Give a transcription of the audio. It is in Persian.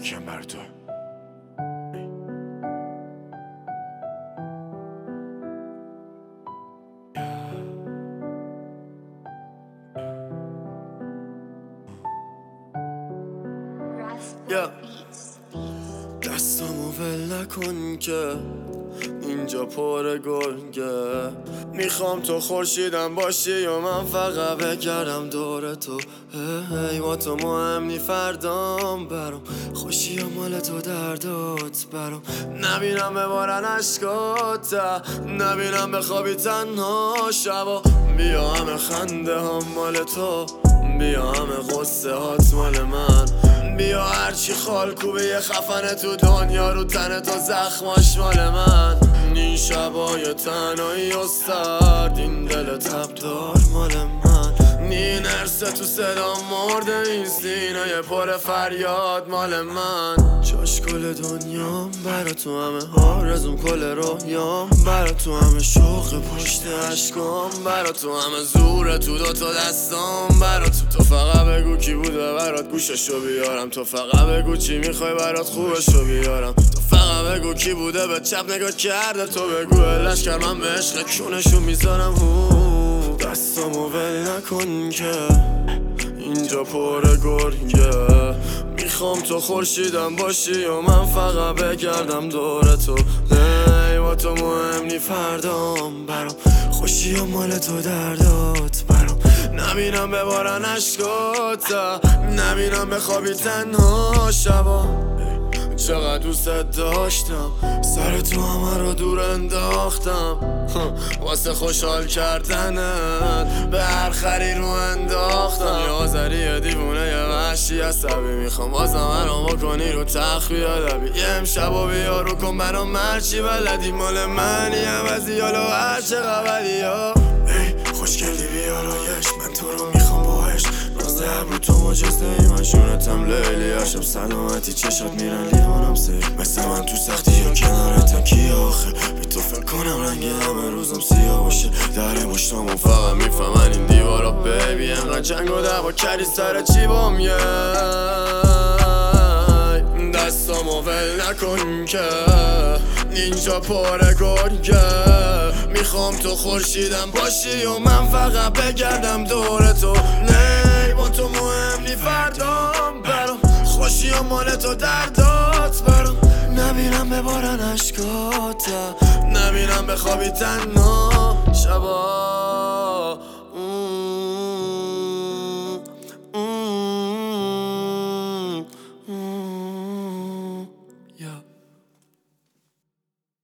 کیم بر تو. دستامو ول نکن که اینجا پر گرگه. میخوام تو خورشیدم باشی و من فقط بگردم دور تو. هی با تو مهم نی فردام برام، خوشی و مال تو دردات برام. نبینم ببارن عشقات، نبینم بخوابی تنها شبا. بیا همه خنده ها مال تو، بیا همه غصه هات مال من. بیا هرچی خالکوبه یه خفنه تو دنیا رو تن تو زخماش مال من. این شبای تنهایی و سرد، این دل تبدار مال من. این ارسه تو صدا مرده، این سینه پر فریاد مال من. جاش کل دنیام برا تو، همه آرزوم کل رویام برا تو، همه شوق پشت عشقام برا تو، همه زور تو دوتا دستام برا تو. تو فقط بگو کی بوده برات گوششو بیارم، تو فقط بگو چی میخوای برات خوبشو بیارم. تو فقط بگو کی بوده به چپ نگاه کرده، تو بگو لشکر من به عشق کونشو میذارم. دستامو ول نکن که اینجا پر گرگه. میخوام تو خورشیدم باشی و من فقط بگردم دور تو. ای با تو مهم نی فردام برام، خوشی و مال تو دردات برام. نبینم ببارن عشقات، نبینم بخوابی تنها شبا. چقدر دوست داشتم، سر تو همه رو دور انداختم واسه خوشحال کردنت به هر خری رو انداختم. یه آذری دیوونه یه وحشی عصبی، میخوام بازم منو بکنی رو تخت بیادبی. یه امشبو بیا رو کن برام مرچی بلدی، مال منی عوضی حالا هر چقدر بدی. ای خوشگلی بیارایش، من تو رو میخوام باهش. نازده ابرو تو مجزده ای، من شونتم لیلی هاشم. سلامتی چشات میرن لیوانم سیر، مثل من تو سختی یا کنارتم کی آخه. بی تو فکر کنم رنگ همه روزم سیاه باشه. در مشتامون فقط میفهمن این دیوارا بیبی. انقدر جنگ و دعوا کردی سر چی بام یه. دستامو ول نکن که اینجا پر گرگه. میخوام تو خورشیدم باشی و من فقط بگردم دور تو. نه با تو مهم نی فردام برام، خوشی و مال تو دردات برام. نبینم ببارن عشقات، نبینم بخوابی تنها شبا.